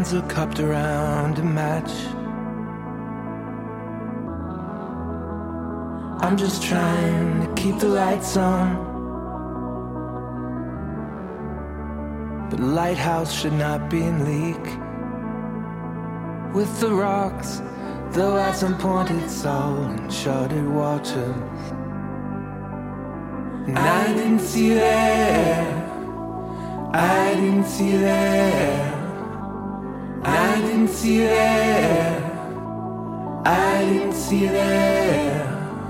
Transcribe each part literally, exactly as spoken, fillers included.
Hands are cupped around a match. I'm just trying to keep the lights on. The lighthouse should not be in leak. With the rocks, though at some point it's all uncharted waters. And I didn't see you there, I didn't see you there, I didn't see you there, I didn't see you there.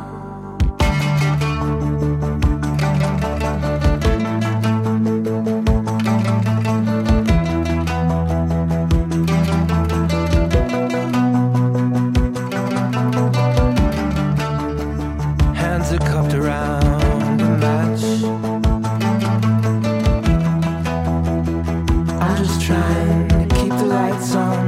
Hands are cupped around a match. I'm just trying to keep the lights on.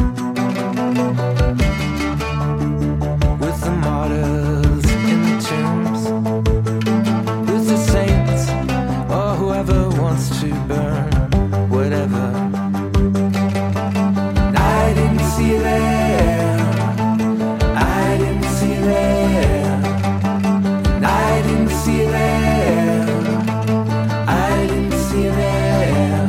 With the martyrs in the tombs, with the saints or whoever wants to burn whatever. I didn't see you there, I didn't see you there, I didn't see you there, I didn't see you there.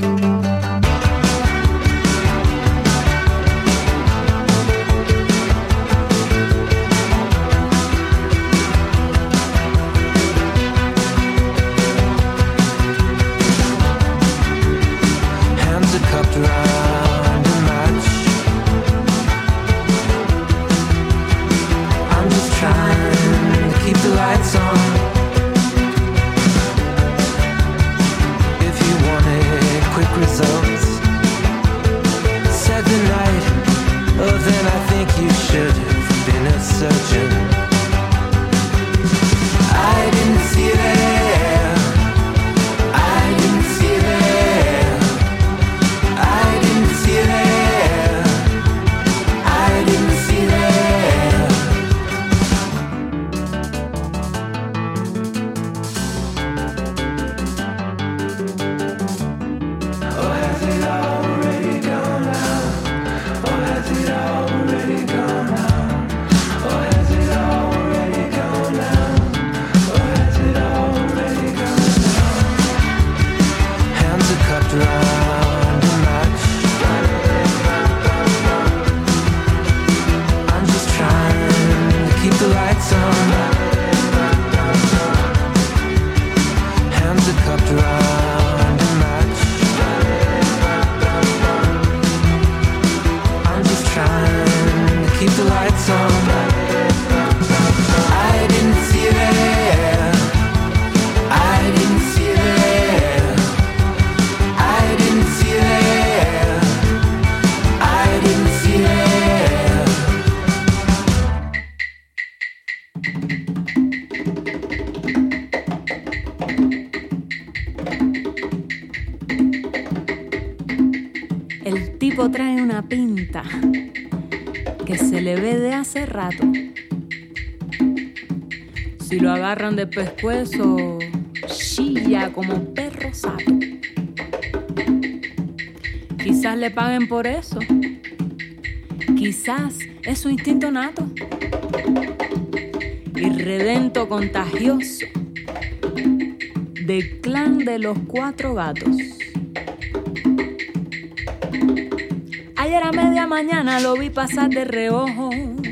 Hands are cupped around a match. I'm just trying to keep the lights on. If you wanted quick results, said the night, oh then I think you should have been a surgeon. I didn't see you there, I didn't see you there, I didn't see you there, I didn't see you there. Oh, has it already gone now? Oh, has it already gone now? Oh, has it already gone now? Oh, has it already gone now? Hands are cupped around a match. I'm just trying to keep the lights on. Hands are cupped around a match. I'm just trying to keep the lights on. I didn't see you there, I didn't see you there, I didn't see you there, I didn't see you there. El tipo trae una pinta que se le ve de hace rato. Si lo agarran de pescuezo, chilla como perro sato. Quizás le paguen por eso. Quizás es su instinto nato. Irredento contagioso del clan de los cuatro gatos. Ayer a media mañana lo vi pasar de reojo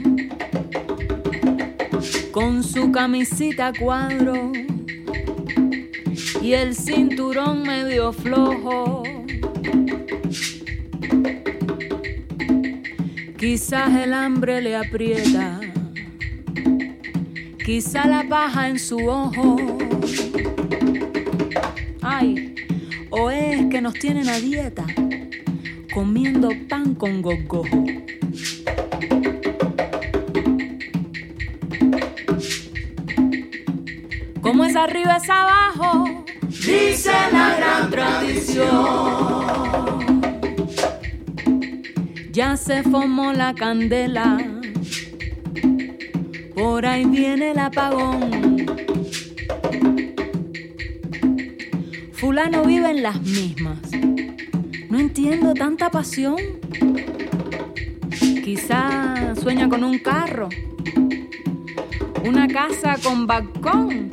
con su camisita a cuadro y el cinturón medio flojo. Quizás el hambre le aprieta, quizá la paja en su ojo. Ay, o es que nos tienen a dieta comiendo pan con gogojo. Como es arriba es abajo, dice la gran tradición. Ya se formó la candela, por ahí viene el apagón. Fulano vive en las mismas, No entiendo tanta pasión. Quizá sueña con un carro, una casa con balcón.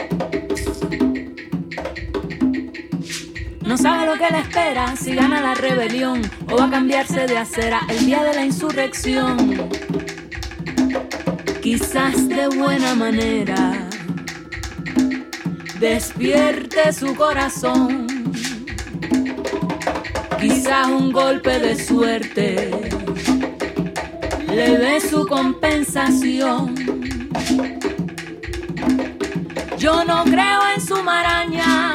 No sabe lo que le espera, si gana la rebelión o va a cambiarse de acera el día de la insurrección. Quizás de buena manera despierte su corazón. Quizás un golpe de suerte le dé su compensación. Yo no creo en su maraña,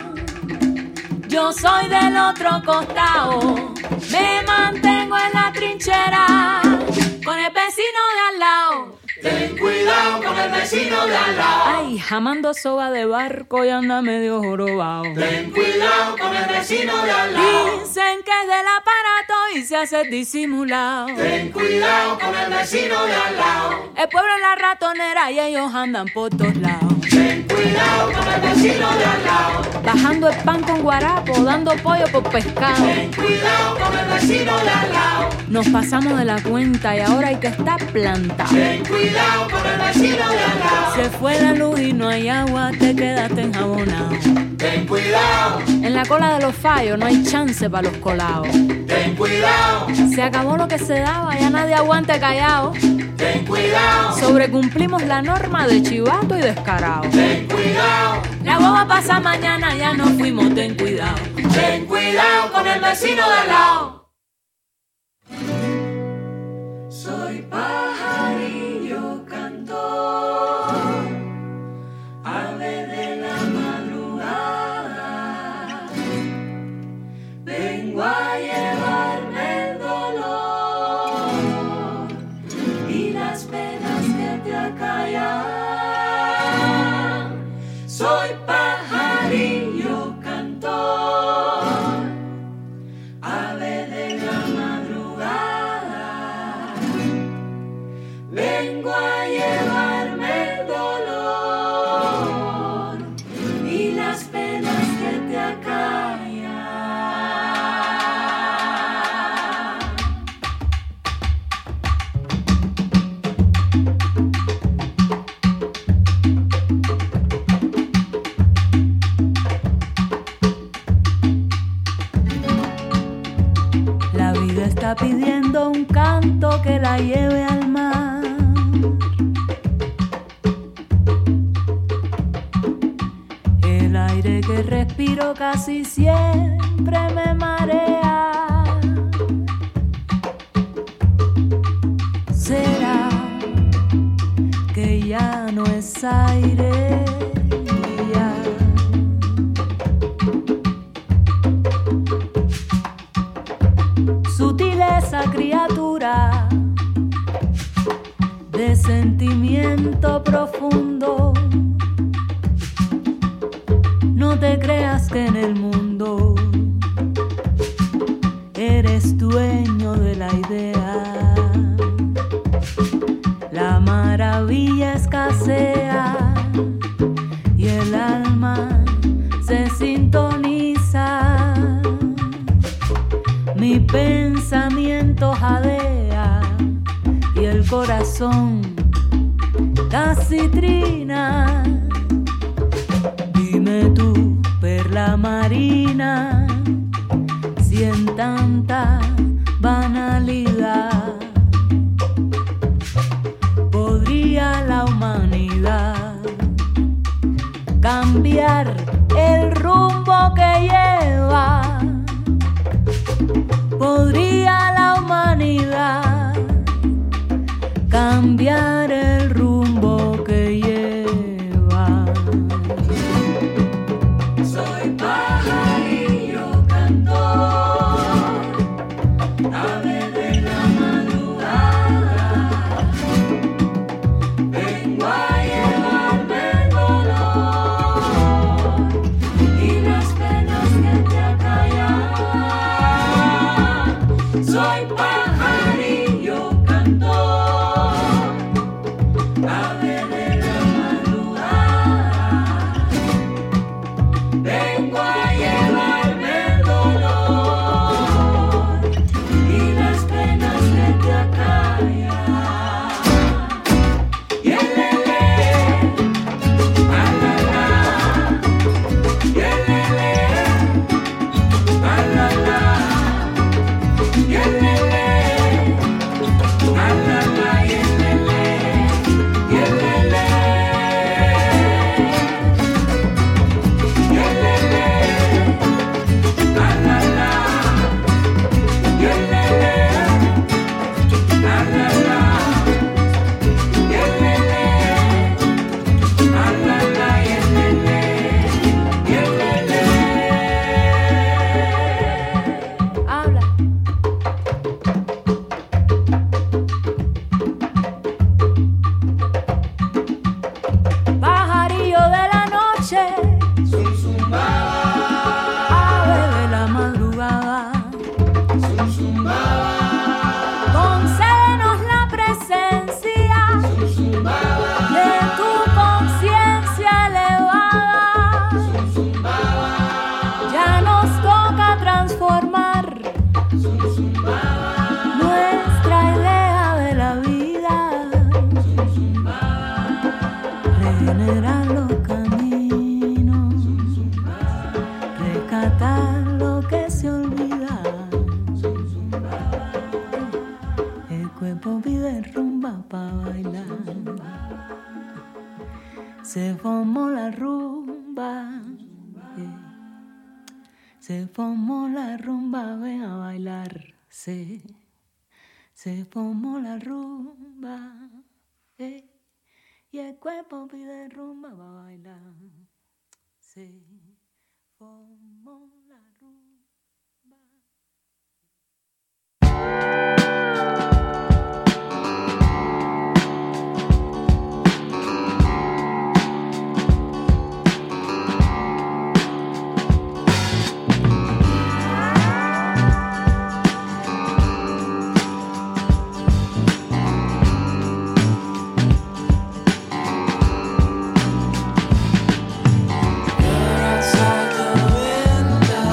yo soy del otro costado. Me mantengo en la trinchera con el vecino de al lado. Ten cuidado con el vecino de al lado. Ay, jamando soga de barco y anda medio jorobado. Ten cuidado con el vecino de al lado. Dicen que es del aparato y se hace disimulado. Ten cuidado con el vecino de al lado. El pueblo es la ratonera y ellos andan por todos lados. Ten cuidado con el vecino de al lado. Bajando el pan con guarapo, dando pollo por pescado. Ten cuidado con el vecino de al lado. Nos pasamos de la cuenta y ahora hay que estar plantado. Ten cuidado con el vecino de al lado. Se fue la luz y no hay agua, te quedaste enjabonado. Ten cuidado. En la cola de los fallos no hay chance para los colados. Ten cuidado. Se acabó lo que se daba, ya nadie aguante callado. Ten cuidado. Sobrecumplimos la norma de chivato y descarado. Ten cuidado. La boba pasa mañana, ya no fuimos, ten cuidado. Ten cuidado con el vecino de al lado. Soy pajarillo cantor, ave de la madrugada. Vengo a llevarme el dolor y las penas que te acallan. Soy pajarillo cantor, ave de la madrugada. Vengo a llevarme el dolor y las penas que te acallan. La vida está pidiendo un canto que la lleve al mar. El aire que respiro casi siempre me marea. ¿Será que ya no es aire? Ya. Sutileza, criatura de sentimiento profundo. No te creas que en el mundo eres dueño de la idea. La maravilla escasea y el alma se sintoniza. Mi pensamiento jadea y el corazón casi trina. Dime tú, perla marina, si en tanta banalidad podría la humanidad cambiar el rumbo que lleva. Podría la humanidad cambiar el rumbo que lleva. Soy pajarillo cantor, ave de la madrugada. Vengo a llevarme el dolor y las penas que te acallan. Soy pajarillo cantor, ave de la madrugada. Vengo a llevarme el dolor cuerpo pide rumba pa' bailar. Se formó la rumba, yeah. Se formó la rumba, ven a bailar. Se, se formó la rumba, yeah. Y el cuerpo pide rumba pa' bailar. Se formó la rumba. Outside the window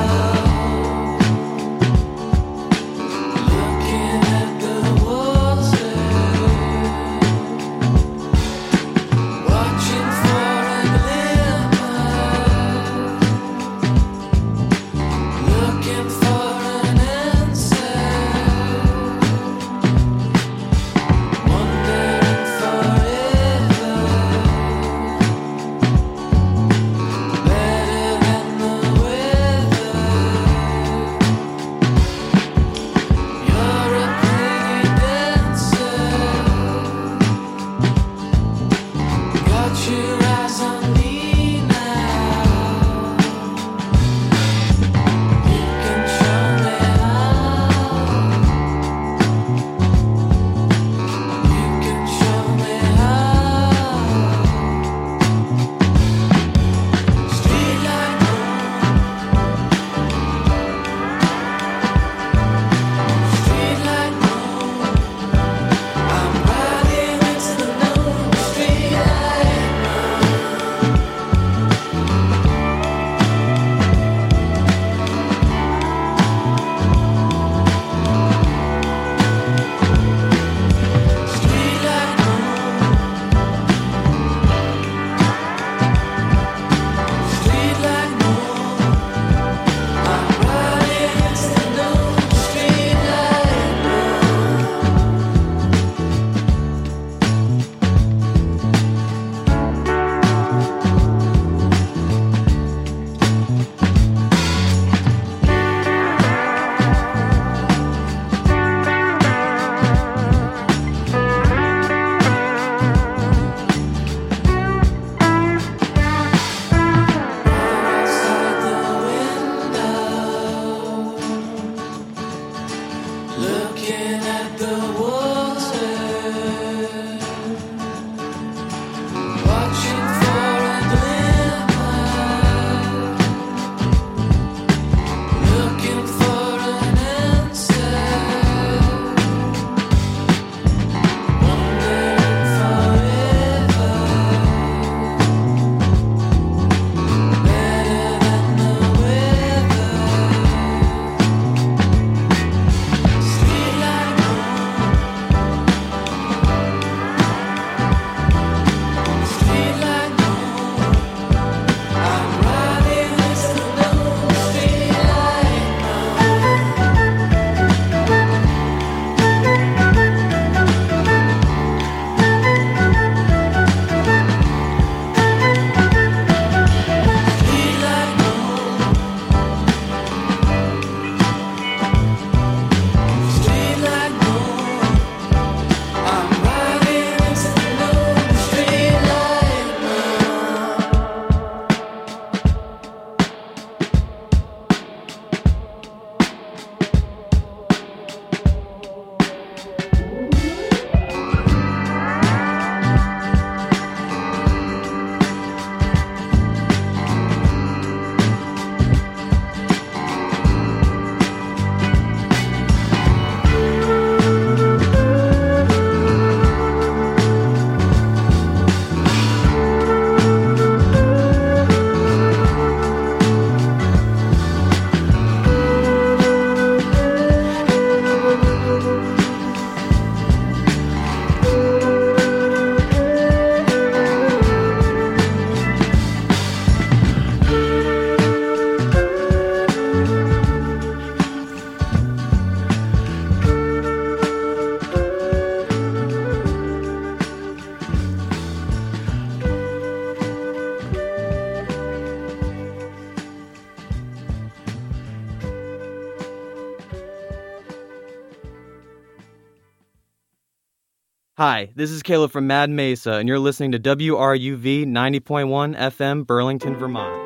Hi, this is Caleb from Mad Mesa, and you're listening to W R U V ninety point one F M, Burlington, Vermont.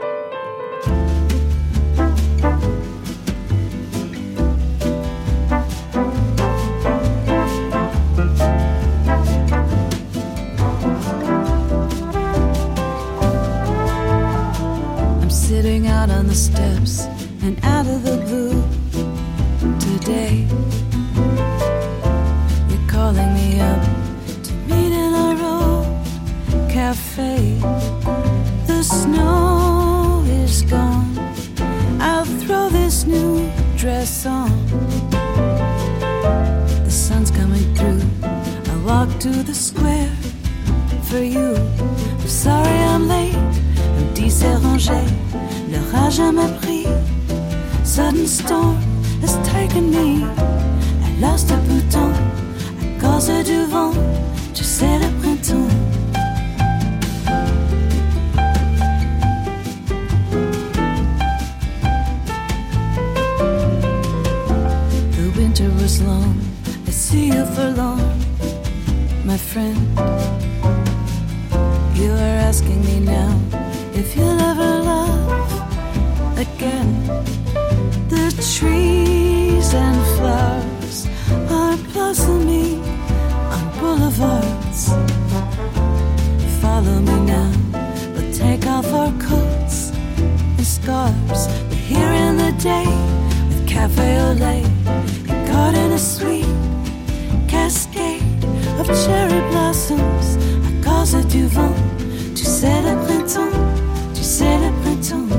I'm sitting out on the steps, and out of the blue today, you're calling me up to meet in a road cafe. The snow is gone, I'll throw this new dress on. The sun's coming through, I walk to the square for you. I'm sorry I'm late, un petit s'est rangé, l'orage m'a pris. Sudden storm has taken me, I lost a bouton à cause du vent, tu sais le printemps. The winter was long, I see you forlorn, my friend. You are asking me now if you'll ever love again. The trees and flowers are blossoming on boulevards. Follow me now, we'll take off our coats and scarves. We're here in the day with cafe au lait and garden a sweet cascade of cherry blossoms à cause du vent. Tu sais le printemps, tu sais le printemps.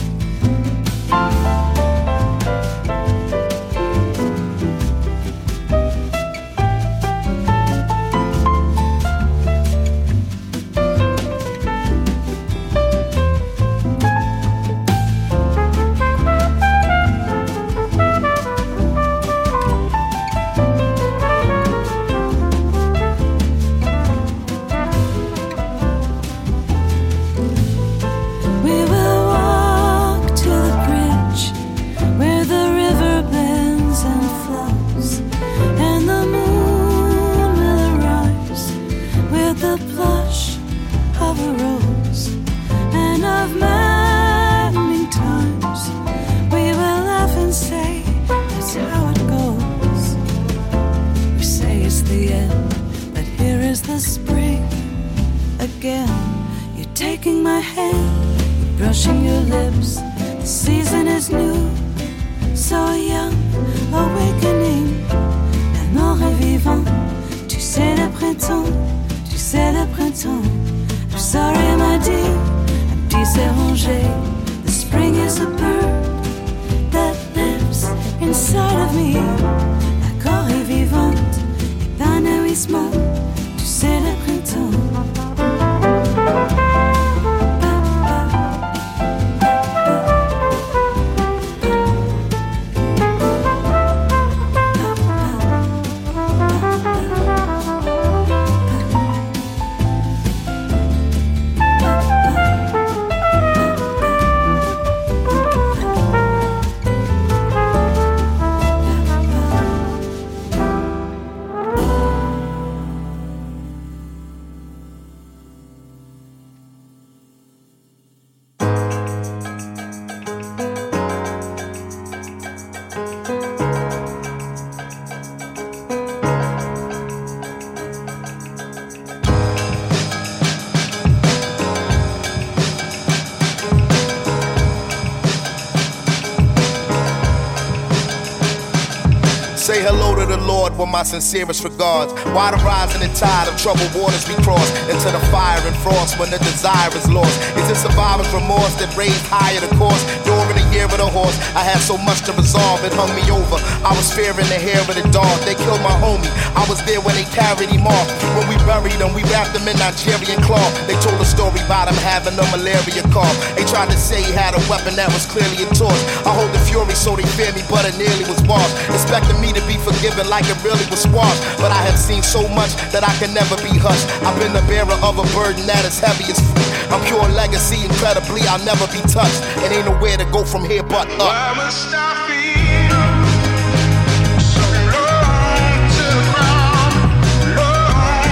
Say hello to the Lord with my sincerest regards. Why the rising and tide of troubled waters we cross into the fire and frost when the desire is lost? Is it survivor's remorse that raised higher the course? During the year of the horse, I had so much to resolve, it hung me over. I was fearing the hair of the dog. They killed my homie, I was there when they carried him off. When we buried him, we wrapped him in Nigerian cloth. They told a story about him having a malaria cough. They tried to say he had a weapon that was clearly a torch. I hold the fury so they fear me, but it nearly was washed. Expecting me to be forgiven like it really was squashed. But I have seen so much that I can never be hushed. I've been the bearer of a burden that is heavy as fruit. I'm pure legacy, incredibly I'll never be touched. And ain't nowhere to go from here but up. Why must I feel so low to the ground, low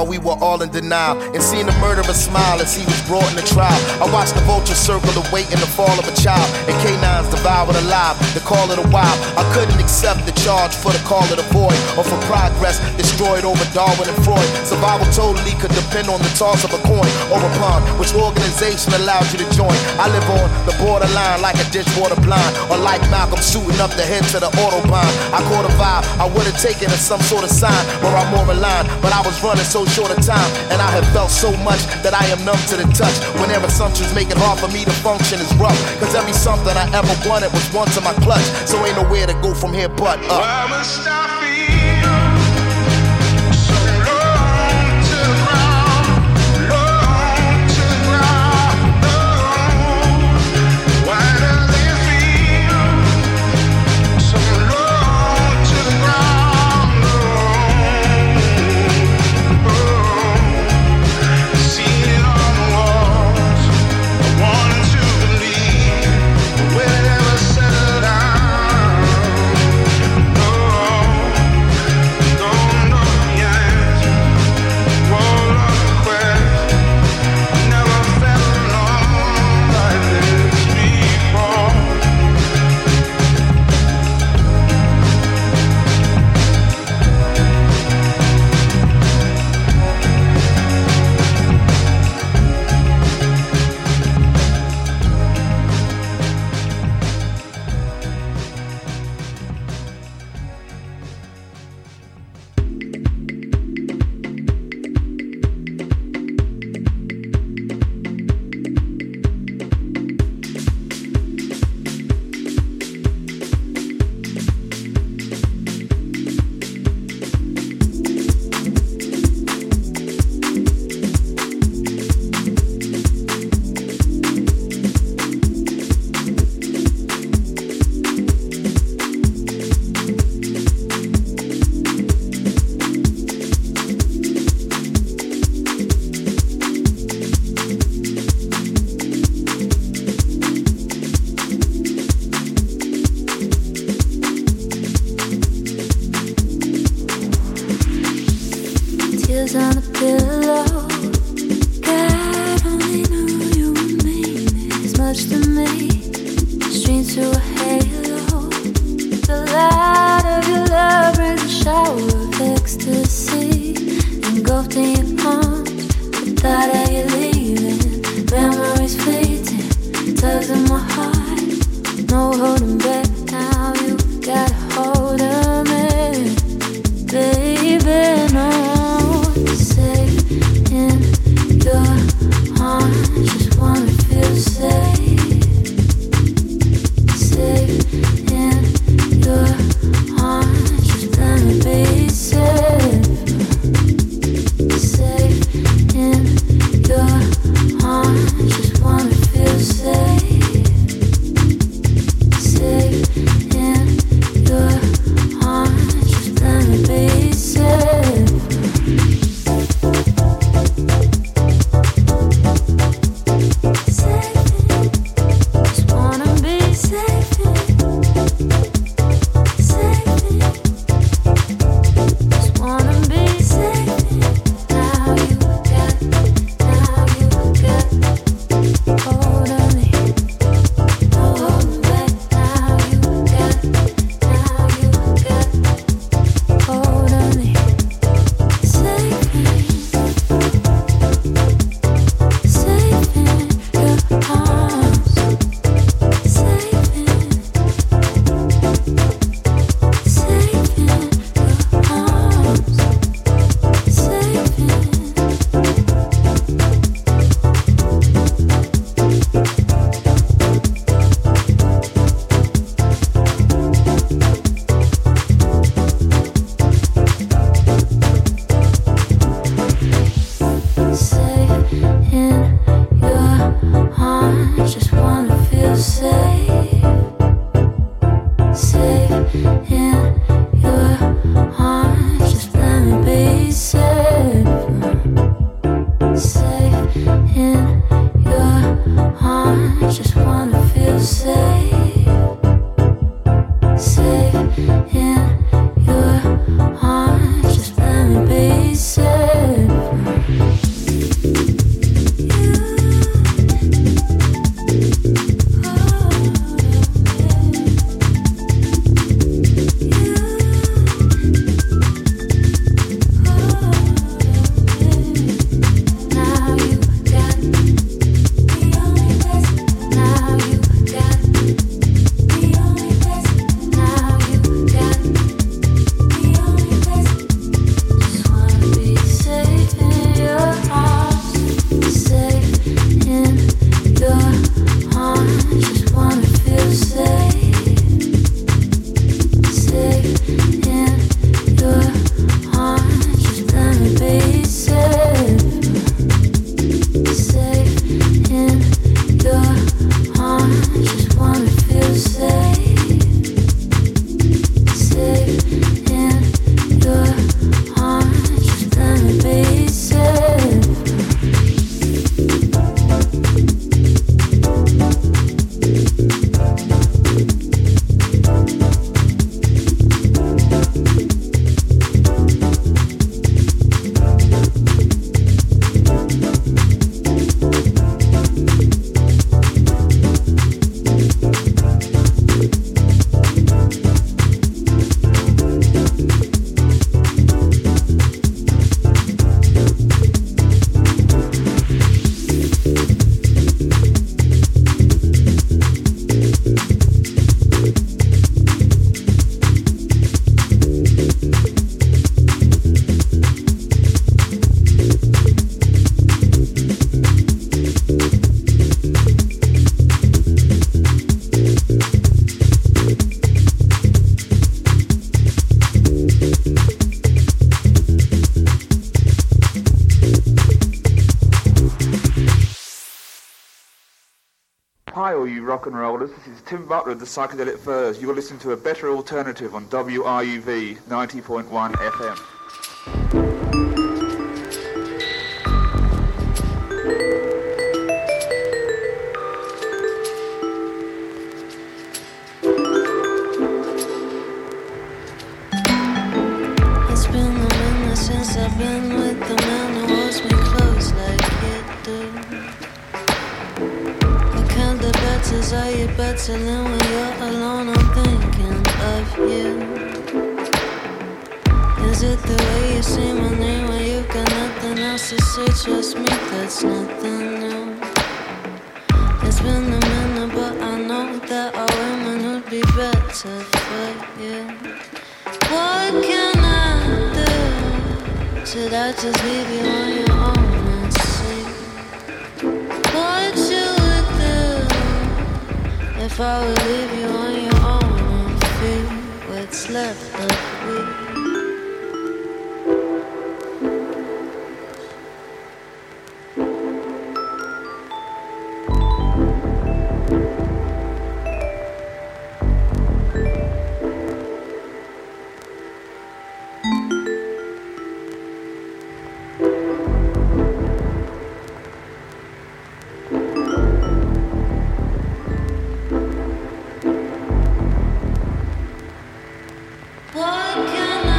while we were all in denial. And seeing the murderer smile as he was brought in the trial. I watched the vulture circle awaiting the fall of a child. And canines devoured alive, the call of the wild. I couldn't accept the charge for the call of the void, or for progress destroyed over Darwin and Freud. Survival totally could depend on the toss of a coin or a pawn. Which organization allowed you to join? I live on the borderline like a dishwater blind, or like Malcolm suiting up the head to the Autobahn. I caught a vibe, I would've taken it as some sort of sign, where I'm more aligned, but I was running so short of time, and I have felt so much that I am numb to the touch. Whenever assumptions make it hard for me to function is rough, cause every something I ever wanted was once in my clutch, so ain't nowhere to go from here but up. Why must I feel so long to the ground, long to the ground, long? Why does it feel so long to the ground, long? Oh, seen it on the walls, I wanted to believe, but will it ever settle down? Tears on the pillow. God only knew you would mean this much to me. Stream through a halo. The light of your love brings a shower of ecstasy. Engulfed in your arms, the thought of you leaving. Memories fleeting, tugs in my heart. No holding back now, you got a hold of me. Baby, no. Safe in your arms, just wanna feel safe. Safe in your arms, just wanna be safe. Safe in your arms, just wanna feel safe. Safe in your rock and rollers. This is Tim Butler of the Psychedelic Furs. You're listening to a better alternative on W R U V ninety point one F M. It's been a minute since I've been with the man who holds me close like you do. What kind of battles are you battling when you're alone? I'm thinking of you. Is it the way you say my name when you've got nothing else to say? Trust me, that's nothing new. It's been a minute, but I know that our women would be better for you. What can I do? Should I just leave you on your own and see what you would do if I would leave you on your own and feel what's left of me? What can I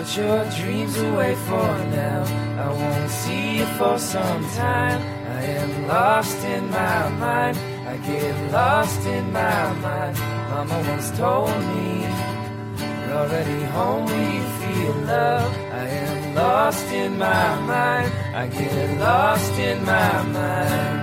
put your dreams away for now. I won't see you for some time. I am lost in my mind. I get lost in my mind. Mama once told me, you're already home when you feel love. I am lost in my mind. I get lost in my mind.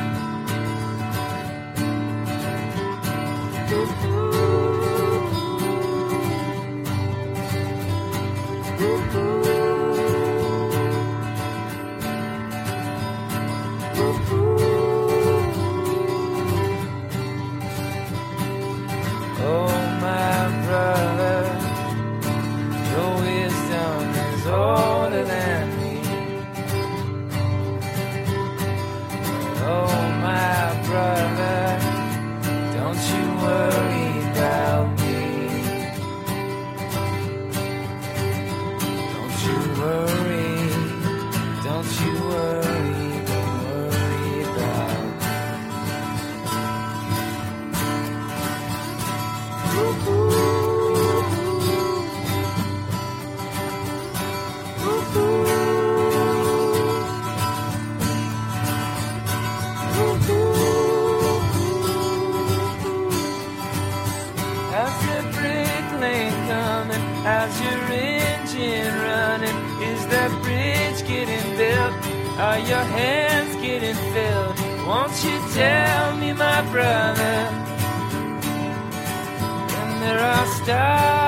Are your hands getting filled? Won't you tell me, my brother? And there are stars